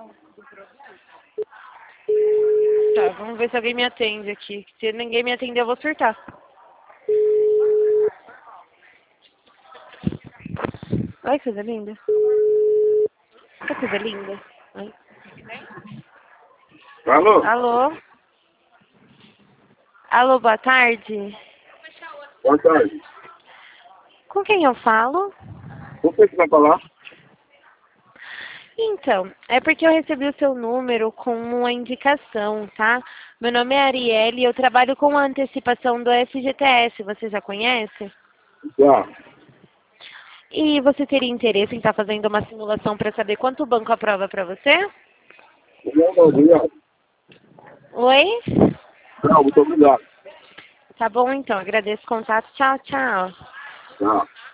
Tá, vamos ver se alguém me atende aqui. Se ninguém me atender, eu vou surtar. Ai, que coisa linda. Que coisa linda. Ai. Alô? Alô? Alô, boa tarde. Boa tarde. Com quem eu falo? O que você vai falar? Então, é porque eu recebi o seu número com uma indicação, tá? Meu nome é Arielle e eu trabalho com a antecipação do FGTS. Você já conhece? Já. E você teria interesse em estar fazendo uma simulação para saber quanto o banco aprova para você? Não, obrigado. Oi? Não, muito obrigado. Tá bom, então. Agradeço o contato. Tchau, tchau. Tá.